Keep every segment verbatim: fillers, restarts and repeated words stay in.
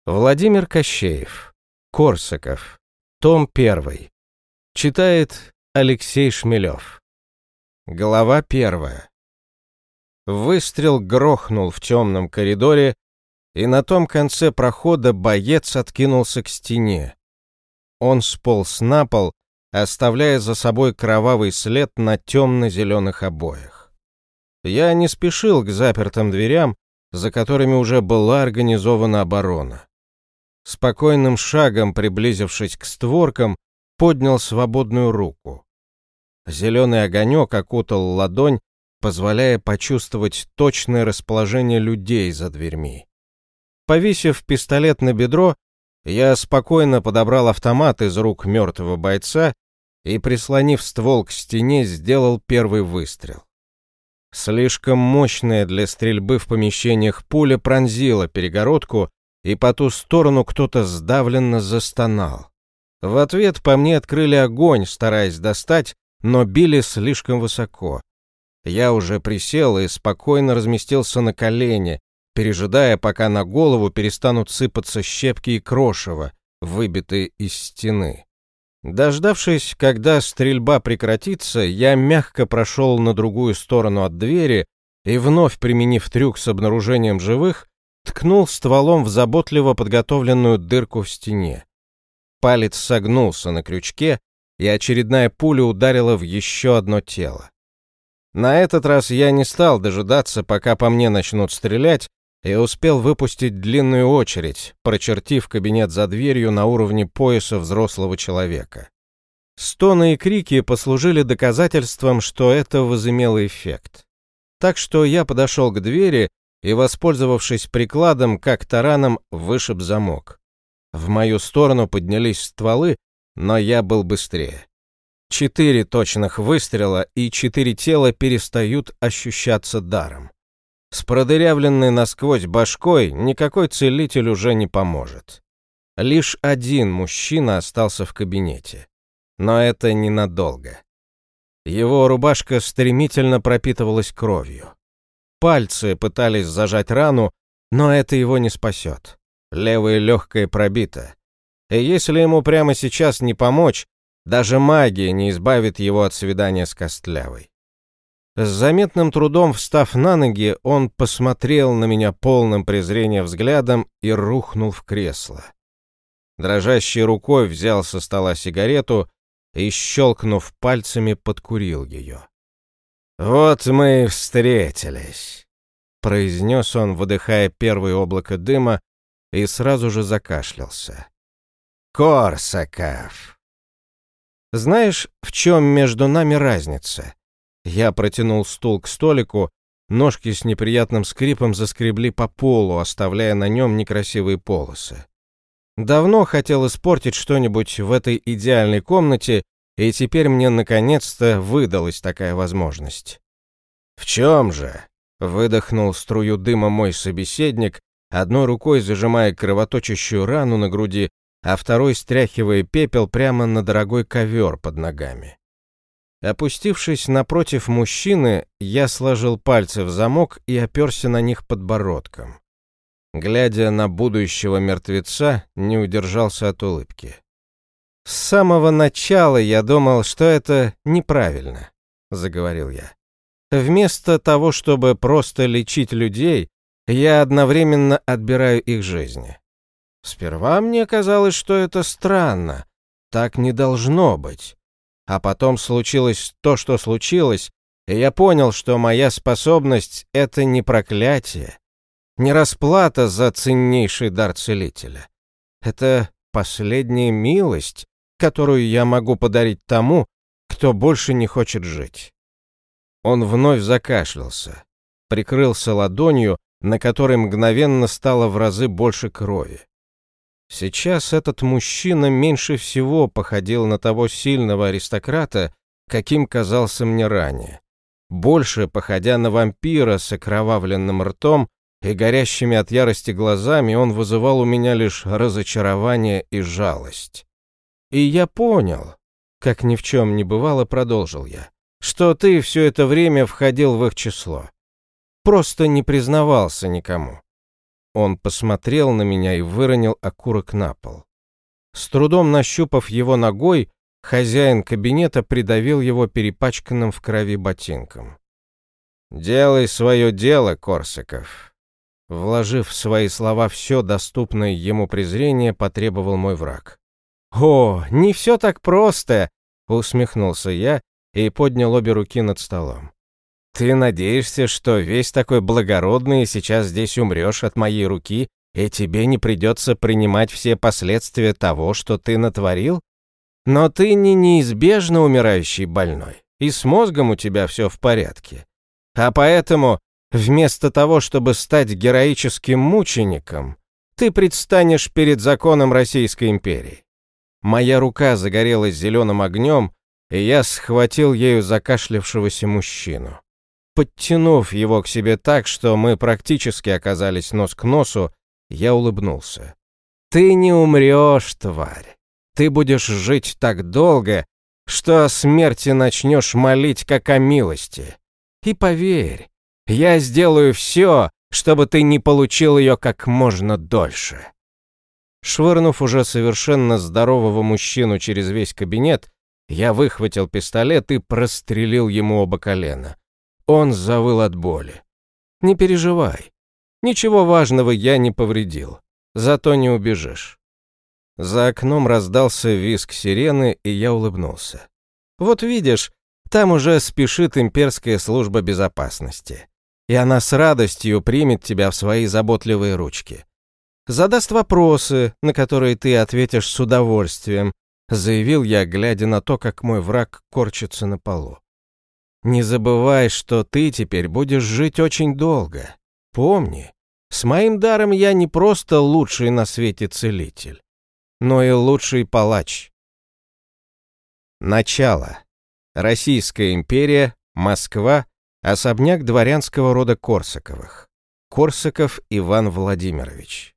Владимир Кощеев. Корсаков. Том первый. Читает Алексей Шмелев. Глава первая. Выстрел грохнул в темном коридоре, и на том конце прохода боец откинулся к стене. Он сполз на пол, оставляя за собой кровавый след на темно-зеленых обоях. Я не спешил к запертым дверям, за которыми уже была организована оборона. Спокойным шагом, приблизившись к створкам, поднял свободную руку. Зеленый огонек окутал ладонь, позволяя почувствовать точное расположение людей за дверьми. Повесив пистолет на бедро, я спокойно подобрал автомат из рук мертвого бойца и, прислонив ствол к стене, сделал первый выстрел. Слишком мощная для стрельбы в помещениях пуля пронзила перегородку, и по ту сторону кто-то сдавленно застонал. В ответ по мне открыли огонь, стараясь достать, но били слишком высоко. Я уже присел и спокойно разместился на колени, пережидая, пока на голову перестанут сыпаться щепки и крошево, выбитые из стены. Дождавшись, когда стрельба прекратится, я мягко прошел на другую сторону от двери и, вновь применив трюк с обнаружением живых, ткнул стволом в заботливо подготовленную дырку в стене. Палец согнулся на крючке, и очередная пуля ударила в еще одно тело. На этот раз я не стал дожидаться, пока по мне начнут стрелять, и успел выпустить длинную очередь, прочертив кабинет за дверью на уровне пояса взрослого человека. Стоны и крики послужили доказательством, что это возымело эффект. Так что я подошел к двери и, воспользовавшись прикладом, как тараном, вышиб замок. В мою сторону поднялись стволы, но я был быстрее. Четыре точных выстрела, и четыре тела перестают ощущаться даром. С продырявленной насквозь башкой никакой целитель уже не поможет. Лишь один мужчина остался в кабинете. Но это ненадолго. Его рубашка стремительно пропитывалась кровью. Пальцы пытались зажать рану, но это его не спасет. Левое легкое пробито. И если ему прямо сейчас не помочь, даже магия не избавит его от свидания с Костлявой. С заметным трудом встав на ноги, он посмотрел на меня полным презрения взглядом и рухнул в кресло. Дрожащей рукой взял со стола сигарету и, щелкнув пальцами, подкурил ее. «Вот мы и встретились», — произнес он, выдыхая первое облако дыма, и сразу же закашлялся. «Корсаков». «Знаешь, в чем между нами разница?» Я протянул стул к столику, ножки с неприятным скрипом заскребли по полу, оставляя на нем некрасивые полосы. Давно хотел испортить что-нибудь в этой идеальной комнате, и теперь мне наконец-то выдалась такая возможность. «В чем же?» — выдохнул струю дыма мой собеседник, одной рукой зажимая кровоточащую рану на груди, а второй стряхивая пепел прямо на дорогой ковер под ногами. Опустившись напротив мужчины, я сложил пальцы в замок и оперся на них подбородком. Глядя на будущего мертвеца, не удержался от улыбки. «С самого начала я думал, что это неправильно», — заговорил я. «Вместо того, чтобы просто лечить людей, я одновременно отбираю их жизни. Сперва мне казалось, что это странно, так не должно быть. А потом случилось то, что случилось, и я понял, что моя способность — это не проклятие, не расплата за ценнейший дар целителя. Это последняя милость, которую я могу подарить тому, кто больше не хочет жить». Он вновь закашлялся, прикрылся ладонью, на которой мгновенно стало в разы больше крови. Сейчас этот мужчина меньше всего походил на того сильного аристократа, каким казался мне ранее. Больше походя на вампира с окровавленным ртом и горящими от ярости глазами, он вызывал у меня лишь разочарование и жалость. И я понял, как ни в чем не бывало, продолжил я, что ты все это время входил в их число. Просто не признавался никому. Он посмотрел на меня и выронил окурок на пол. С трудом нащупав его ногой, хозяин кабинета придавил его перепачканным в крови ботинком. «Делай свое дело, Корсаков». Вложив в свои слова все доступное ему презрение, потребовал мой враг. «О, не все так просто!» — усмехнулся я и поднял обе руки над столом. «Ты надеешься, что весь такой благородный сейчас здесь умрешь от моей руки, и тебе не придется принимать все последствия того, что ты натворил? Но ты не неизбежно умирающий больной, и с мозгом у тебя все в порядке. А поэтому, вместо того, чтобы стать героическим мучеником, ты предстанешь перед законом Российской империи». Моя рука загорелась зеленым огнем, и я схватил ею закашлявшегося мужчину. Подтянув его к себе так, что мы практически оказались нос к носу, я улыбнулся. «Ты не умрешь, тварь. Ты будешь жить так долго, что о смерти начнешь молить, как о милости. И поверь, я сделаю все, чтобы ты не получил ее как можно дольше». Швырнув уже совершенно здорового мужчину через весь кабинет, я выхватил пистолет и прострелил ему оба колена. Он завыл от боли. «Не переживай. Ничего важного я не повредил. Зато не убежишь». За окном раздался визг сирены, и я улыбнулся. «Вот видишь, там уже спешит имперская служба безопасности. И она с радостью примет тебя в свои заботливые ручки. Задаст вопросы, на которые ты ответишь с удовольствием», заявил я, глядя на то, как мой враг корчится на полу. «Не забывай, что ты теперь будешь жить очень долго. Помни, с моим даром я не просто лучший на свете целитель, но и лучший палач». Начало. Российская империя, Москва, особняк дворянского рода Корсаковых. Корсаков Иван Владимирович.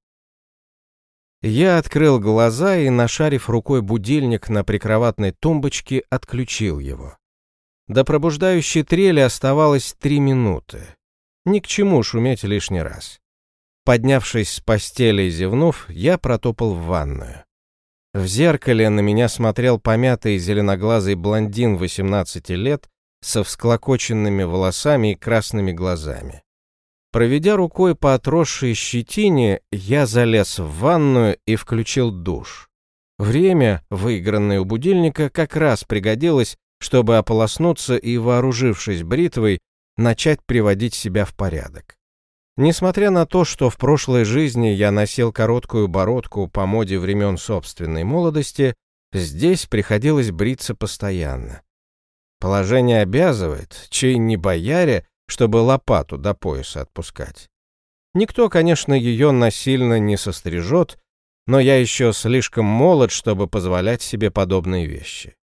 Я открыл глаза и, нашарив рукой будильник на прикроватной тумбочке, отключил его. До пробуждающей трели оставалось три минуты. Ни к чему шуметь лишний раз. Поднявшись с постели и зевнув, я протопал в ванную. В зеркале на меня смотрел помятый зеленоглазый блондин восемнадцати лет со всклокоченными волосами и красными глазами. Проведя рукой по отросшей щетине, я залез в ванную и включил душ. Время, выигранное у будильника, как раз пригодилось, чтобы ополоснуться и, вооружившись бритвой, начать приводить себя в порядок. Несмотря на то, что в прошлой жизни я носил короткую бородку по моде времен собственной молодости, здесь приходилось бриться постоянно. Положение обязывает, чей не бояре, чтобы лопату до пояса отпускать. Никто, конечно, ее насильно не сострижет, но я еще слишком молод, чтобы позволять себе подобные вещи.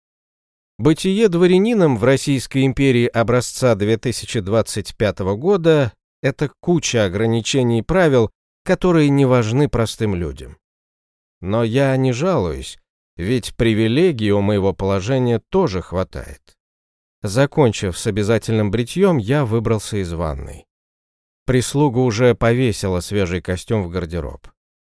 Бытие дворянином в Российской империи образца две тысячи двадцать пятого года – это куча ограничений и правил, которые не важны простым людям. Но я не жалуюсь, ведь привилегий у моего положения тоже хватает. Закончив с обязательным бритьем, я выбрался из ванной. Прислуга уже повесила свежий костюм в гардероб.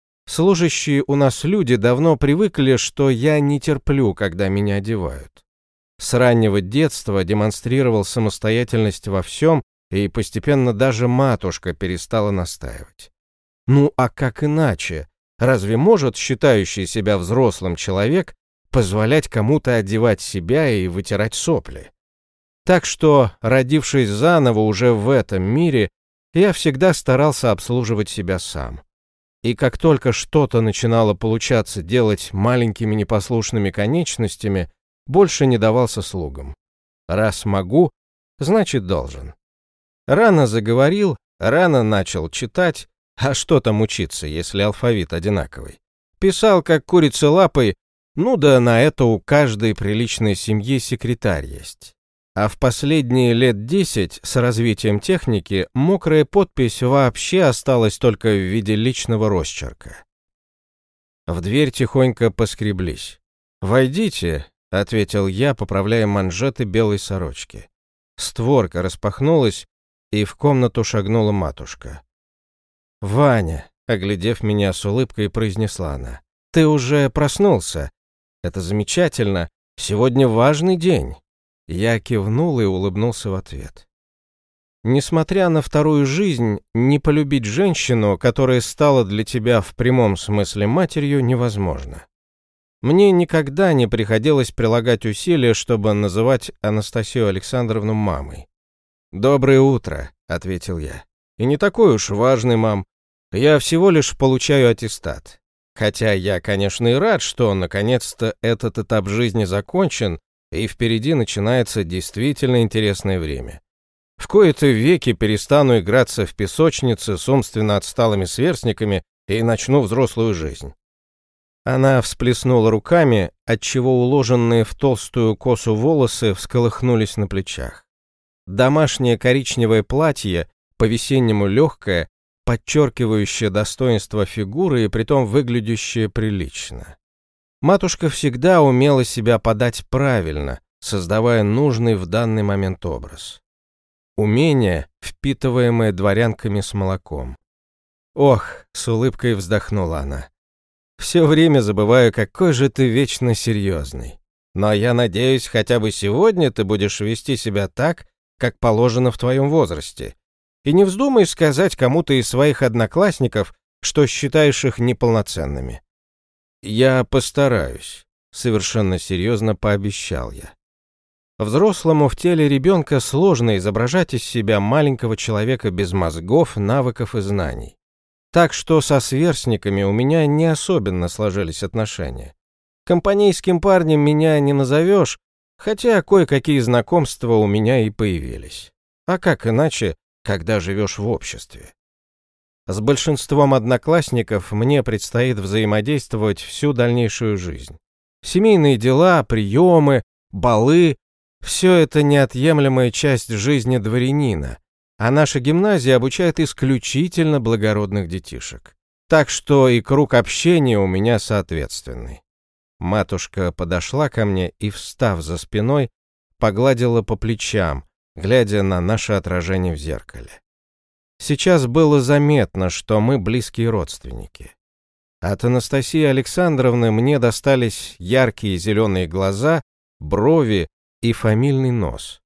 Служащие у нас люди давно привыкли, что я не терплю, когда меня одевают. С раннего детства демонстрировал самостоятельность во всем, и постепенно даже матушка перестала настаивать. Ну а как иначе? Разве может считающий себя взрослым человек позволять кому-то одевать себя и вытирать сопли? Так что, родившись заново уже в этом мире, я всегда старался обслуживать себя сам. И как только что-то начинало получаться делать маленькими непослушными конечностями, больше не давался слугам. Раз могу, значит должен. Рано заговорил, рано начал читать, а что там учиться, если алфавит одинаковый? Писал как курица лапой, ну да на это у каждой приличной семьи секретарь есть. А в последние лет десять с развитием техники мокрая подпись вообще осталась только в виде личного росчерка. В дверь тихонько поскреблись. «Войдите», — ответил я, поправляя манжеты белой сорочки. Створка распахнулась, и в комнату шагнула матушка. «Ваня, Оглядев меня с улыбкой, произнесла она. «Ты уже проснулся. Это замечательно. Сегодня важный день». Я кивнул и улыбнулся в ответ. Несмотря на вторую жизнь, не полюбить женщину, которая стала для тебя в прямом смысле матерью, невозможно. Мне никогда не приходилось прилагать усилия, чтобы называть Анастасию Александровну мамой. «Доброе утро», — ответил я. «И не такой уж важный, мам. Я всего лишь получаю аттестат. Хотя я, конечно, и рад, что наконец-то этот этап жизни закончен, и впереди начинается действительно интересное время. В кои-то веки перестану играться в песочнице с умственно отсталыми сверстниками и начну взрослую жизнь». Она всплеснула руками, отчего уложенные в толстую косу волосы всколыхнулись на плечах. Домашнее коричневое платье, по-весеннему легкое, подчеркивающее достоинство фигуры и притом выглядящее прилично. Матушка всегда умела себя подать правильно, создавая нужный в данный момент образ. Умение, впитываемое дворянками с молоком. «Ох», — с улыбкой вздохнула она, — «все время забываю, какой же ты вечно серьезный. Но я надеюсь, хотя бы сегодня ты будешь вести себя так, как положено в твоем возрасте. И не вздумай сказать кому-то из своих одноклассников, что считаешь их неполноценными». «Я постараюсь», — совершенно серьезно пообещал я. Взрослому в теле ребенка сложно изображать из себя маленького человека без мозгов, навыков и знаний. Так что со сверстниками у меня не особенно сложились отношения. Компанейским парнем меня не назовешь, хотя кое-какие знакомства у меня и появились. А как иначе, когда живешь в обществе? С большинством одноклассников мне предстоит взаимодействовать всю дальнейшую жизнь. Семейные дела, приемы, балы — все это неотъемлемая часть жизни дворянина, а наша гимназия обучает исключительно благородных детишек. Так что и круг общения у меня соответственный. Матушка подошла ко мне и, встав за спиной, погладила по плечам, глядя на наше отражение в зеркале. Сейчас было заметно, что мы близкие родственники. От Анастасии Александровны мне достались яркие зеленые глаза, брови и фамильный нос.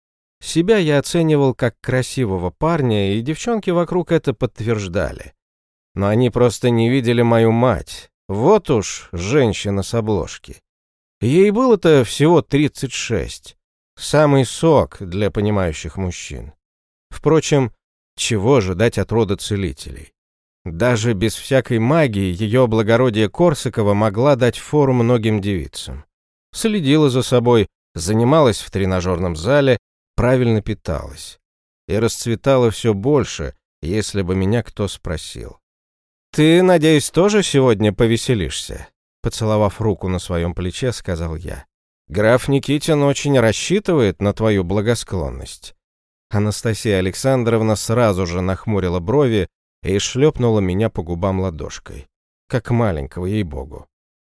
Себя я оценивал как красивого парня, и девчонки вокруг это подтверждали. Но они просто не видели мою мать. Вот уж женщина с обложки. Ей было-то всего тридцать шесть. Самый сок для понимающих мужчин. Впрочем, чего ожидать от рода целителей? Даже без всякой магии ее благородие Корсакова могла дать фору многим девицам. Следила за собой, занималась в тренажерном зале, правильно питалась. И расцветала все больше, если бы меня кто спросил. «Ты, надеюсь, тоже сегодня повеселишься?» Поцеловав руку на своем плече, сказал я. «Граф Никитин очень рассчитывает на твою благосклонность». Анастасия Александровна сразу же нахмурила брови и шлепнула меня по губам ладошкой. Как маленького, ей-богу.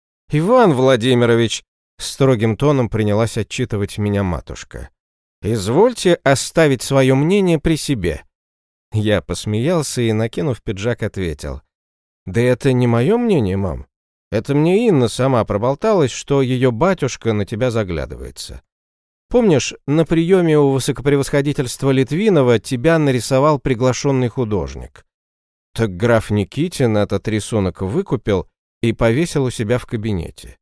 «Иван Владимирович!» — строгим тоном принялась отчитывать меня матушка. «Извольте оставить свое мнение при себе». Я посмеялся и, накинув пиджак, ответил. «Да это не мое мнение, мам. Это мне Инна сама проболталась, что ее батюшка на тебя заглядывается. Помнишь, на приеме у высокопревосходительства Литвинова тебя нарисовал приглашенный художник? Так граф Никитин этот рисунок выкупил и повесил у себя в кабинете».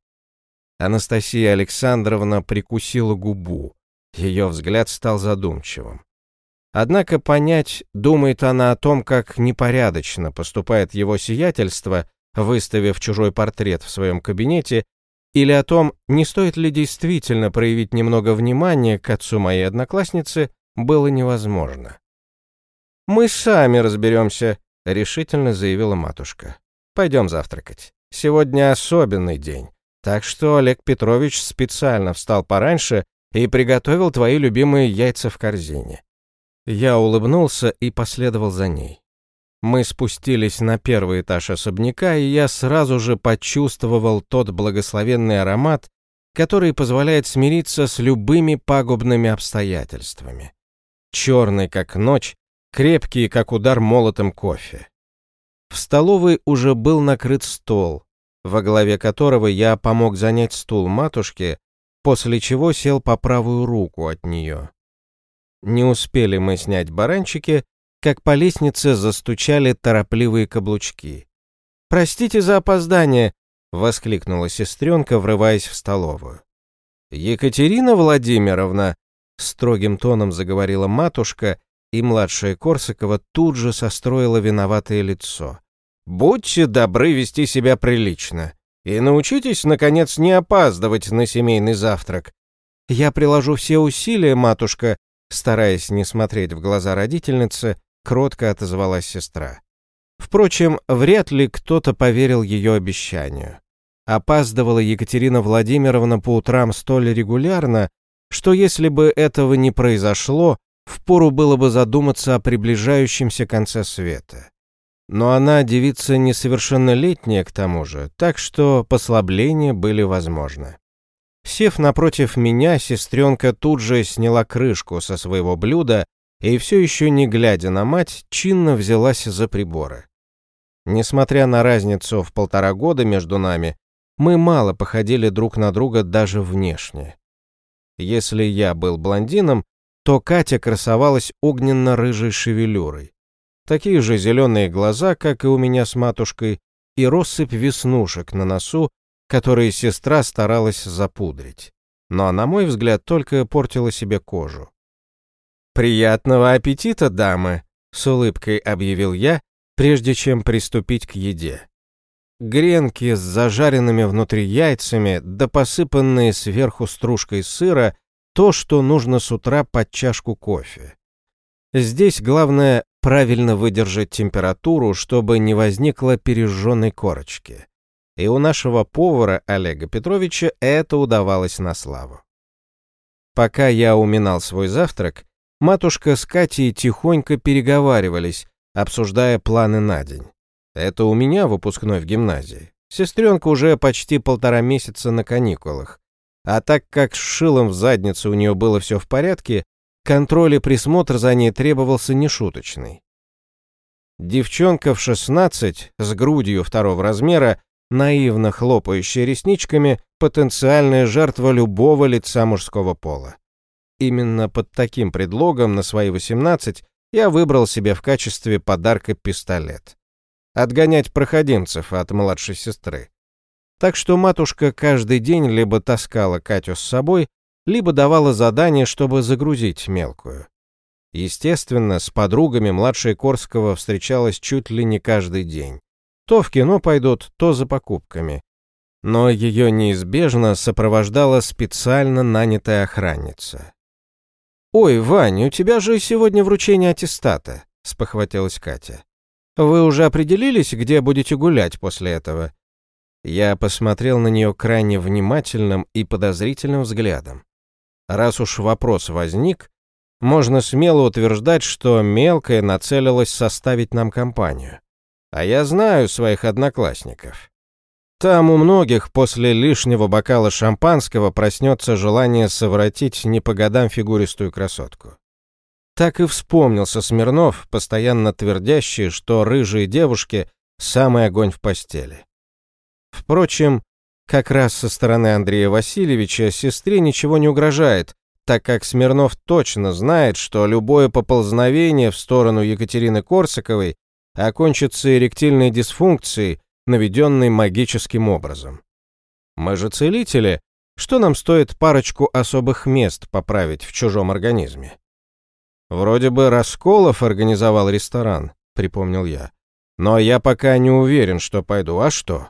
Анастасия Александровна прикусила губу. Ее взгляд стал задумчивым. Однако понять, думает она о том, как непорядочно поступает его сиятельство, выставив чужой портрет в своем кабинете, или о том, не стоит ли действительно проявить немного внимания к отцу моей одноклассницы, было невозможно. «Мы сами разберемся», — решительно заявила матушка. «Пойдем завтракать. Сегодня особенный день, так что Олег Петрович специально встал пораньше и приготовил твои любимые яйца в корзине». Я улыбнулся и последовал за ней. Мы спустились на первый этаж особняка, и я сразу же почувствовал тот благословенный аромат, который позволяет смириться с любыми пагубными обстоятельствами. Черный, как ночь, крепкий, как удар молотом кофе. В столовой уже был накрыт стол, во главе которого я помог занять стул матушке, после чего сел по правую руку от нее. Не успели мы снять баранчики, как по лестнице застучали торопливые каблучки. «Простите за опоздание!» — воскликнула сестренка, врываясь в столовую. «Екатерина Владимировна!» — строгим тоном заговорила матушка, и младшая Корсакова тут же состроила виноватое лицо. «Будьте добры вести себя прилично и научитесь, наконец, не опаздывать на семейный завтрак». «Я приложу все усилия, матушка», — стараясь не смотреть в глаза родительницы, кротко отозвалась сестра. Впрочем, вряд ли кто-то поверил ее обещанию. Опаздывала Екатерина Владимировна по утрам столь регулярно, что если бы этого не произошло, впору было бы задуматься о приближающемся конце света. Но она девица несовершеннолетняя к тому же, так что послабления были возможны. Сев напротив меня, сестренка тут же сняла крышку со своего блюда и, все еще не глядя на мать, чинно взялась за приборы. Несмотря на разницу в полтора года между нами, мы мало походили друг на друга даже внешне. Если я был блондином, то Катя красовалась огненно-рыжей шевелюрой. Такие же зеленые глаза, как и у меня с матушкой, и россыпь веснушек на носу, которые сестра старалась запудрить. Но, на мой взгляд, только портила себе кожу. «Приятного аппетита, дамы!» — с улыбкой объявил я, прежде чем приступить к еде. Гренки с зажаренными внутри яйцами, да посыпанные сверху стружкой сыра, то, что нужно с утра под чашку кофе. Здесь главное правильно выдержать температуру, чтобы не возникло пережженной корочки. И у нашего повара Олега Петровича это удавалось на славу. Пока я уминал свой завтрак, матушка с Катей тихонько переговаривались, обсуждая планы на день. Это у меня выпускной в гимназии. Сестренка уже почти полтора месяца на каникулах. А так как с шилом в заднице у нее было все в порядке, контроль и присмотр за ней требовался нешуточный. Девчонка в шестнадцать, с грудью второго размера, наивно хлопающая ресничками, потенциальная жертва любого лица мужского пола. Именно под таким предлогом на свои восемнадцать я выбрал себе в качестве подарка пистолет. Отгонять проходимцев от младшей сестры. Так что матушка каждый день либо таскала Катю с собой, либо давала задание, чтобы загрузить мелкую. Естественно, с подругами младшая Корсакова встречалась чуть ли не каждый день. То в кино пойдут, то за покупками. Но ее неизбежно сопровождала специально нанятая охранница. «Ой, Вань, у тебя же сегодня вручение аттестата», — спохватилась Катя. «Вы уже определились, где будете гулять после этого?» Я посмотрел на нее крайне внимательным и подозрительным взглядом. Раз уж вопрос возник, можно смело утверждать, что мелкая нацелилась составить нам компанию. А я знаю своих одноклассников. Там у многих после лишнего бокала шампанского проснется желание совратить не по годам фигуристую красотку. Так и вспомнился Смирнов, постоянно твердящий, что рыжие девушки — самый огонь в постели. Впрочем, как раз со стороны Андрея Васильевича сестре ничего не угрожает, так как Смирнов точно знает, что любое поползновение в сторону Екатерины Корсаковой окончится эректильной дисфункцией, наведенной магическим образом. Мы же целители, что нам стоит парочку особых мест поправить в чужом организме? Вроде бы Расколов организовал ресторан, припомнил я. Но я пока не уверен, что пойду. А что?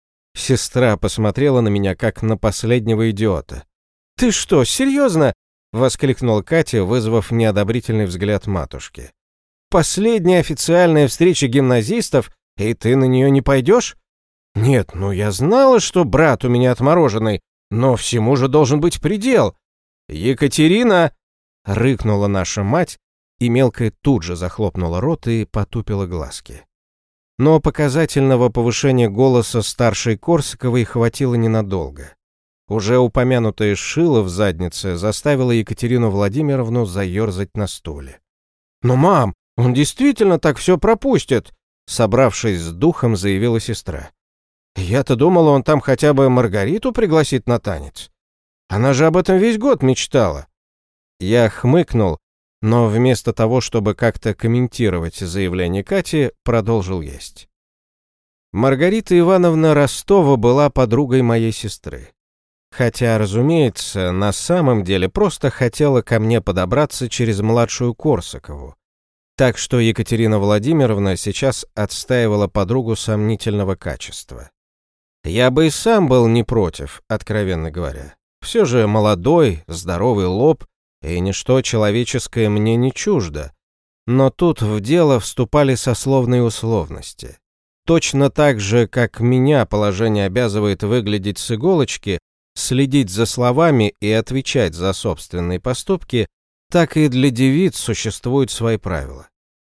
Сестра посмотрела на меня, как на последнего идиота. «Ты что, серьезно?» — воскликнула Катя, вызвав неодобрительный взгляд матушки. «Последняя официальная встреча гимназистов, и ты на нее не пойдешь? Нет, ну я знала, что брат у меня отмороженный, но всему же должен быть предел. Екатерина!» — рыкнула наша мать, и мелкая тут же захлопнула рот и потупила глазки. Но показательного повышения голоса старшей Корсаковой хватило ненадолго. Уже упомянутое шило в заднице заставило Екатерину Владимировну заерзать на стуле. «Но, мам, он действительно так все пропустит. Собравшись с духом, заявила сестра. «Я-то думала, он там хотя бы Маргариту пригласит на танец. Она же об этом весь год мечтала». Я хмыкнул, но вместо того, чтобы как-то комментировать заявление Кати, продолжил есть. Маргарита Ивановна Ростова была подругой моей сестры. Хотя, разумеется, на самом деле просто хотела ко мне подобраться через младшую Корсакову. Так что Екатерина Владимировна сейчас отстаивала подругу сомнительного качества. Я бы и сам был не против, откровенно говоря. Все же молодой, здоровый лоб, и ничто человеческое мне не чуждо. Но тут в дело вступали сословные условности. Точно так же, как меня положение обязывает выглядеть с иголочки, следить за словами и отвечать за собственные поступки, так и для девиц существуют свои правила.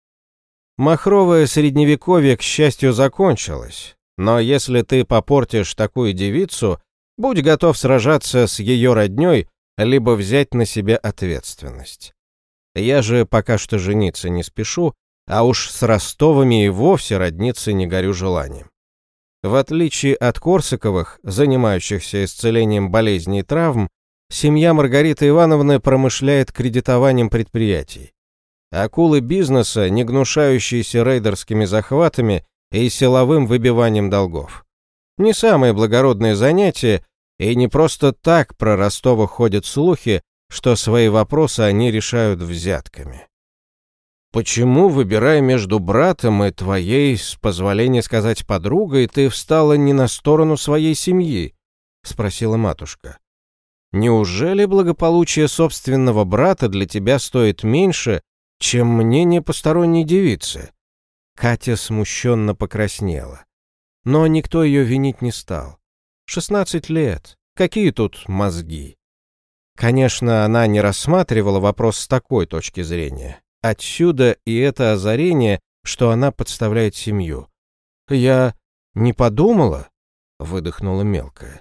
Махровое средневековье, к счастью, закончилось, но если ты попортишь такую девицу, будь готов сражаться с ее роднёй, либо взять на себя ответственность. Я же пока что жениться не спешу, а уж с Ростовыми и вовсе родниться не горю желанием. В отличие от Корсаковых, занимающихся исцелением болезней и травм, семья Маргариты Ивановны промышляет кредитованием предприятий. Акулы бизнеса, не гнушающиеся рейдерскими захватами и силовым выбиванием долгов. Не самое благородное занятие, и не просто так про Ростова ходят слухи, что свои вопросы они решают взятками. «Почему, выбирая между братом и твоей, с позволения сказать, подругой, ты встала не на сторону своей семьи?» — спросила матушка. «Неужели благополучие собственного брата для тебя стоит меньше, чем мнение посторонней девицы?» Катя смущенно покраснела. Но никто ее винить не стал. Шестнадцать лет. Какие тут мозги? Конечно, она не рассматривала вопрос с такой точки зрения. Отсюда и это озарение, что она подставляет семью. «Я не подумала», — выдохнула мелкая.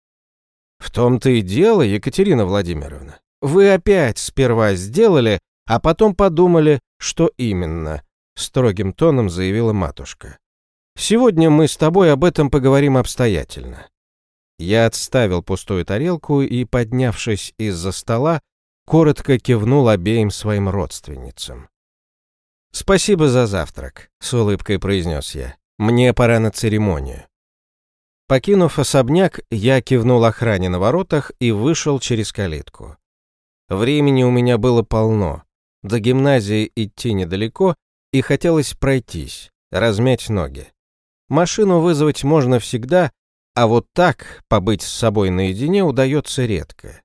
«В том-то и дело, Екатерина Владимировна. Вы опять сперва сделали, а потом подумали, что именно», — строгим тоном заявила матушка. «Сегодня мы с тобой об этом поговорим обстоятельно». Я отставил пустую тарелку и, поднявшись из-за стола, коротко кивнул обеим своим родственницам. «Спасибо за завтрак», — с улыбкой произнес я. «Мне пора на церемонию». Покинув особняк, я кивнул охране на воротах и вышел через калитку. Времени у меня было полно. До гимназии идти недалеко, и хотелось пройтись, размять ноги. Машину вызвать можно всегда, а вот так побыть с собой наедине удается редко.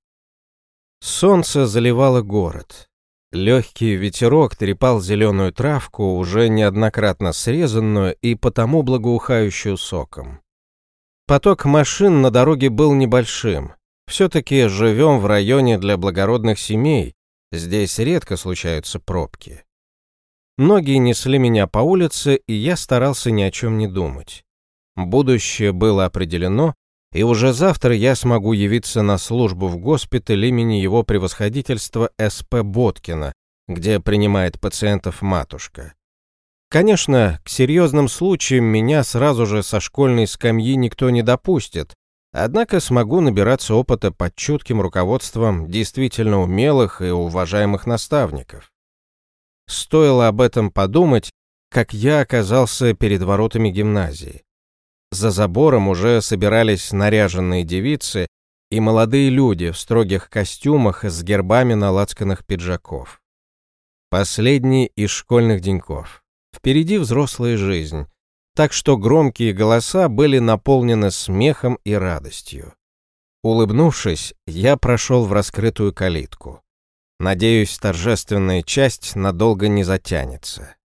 Солнце заливало город. Легкий ветерок трепал зеленую травку, уже неоднократно срезанную и потому благоухающую соком. Поток машин на дороге был небольшим. Все-таки живем в районе для благородных семей, здесь редко случаются пробки. Ноги несли меня по улице, и я старался ни о чем не думать. Будущее было определено, и уже завтра я смогу явиться на службу в госпиталь имени его превосходительства С П Боткина, где принимает пациентов матушка. Конечно, к серьезным случаям меня сразу же со школьной скамьи никто не допустит, однако смогу набираться опыта под чутким руководством действительно умелых и уважаемых наставников. Стоило об этом подумать, как я оказался перед воротами гимназии. За забором уже собирались наряженные девицы и молодые люди в строгих костюмах с гербами на лацканах пиджаков. Последний из школьных деньков. Впереди взрослая жизнь, так что громкие голоса были наполнены смехом и радостью. Улыбнувшись, я прошел в раскрытую калитку. Надеюсь, торжественная часть надолго не затянется.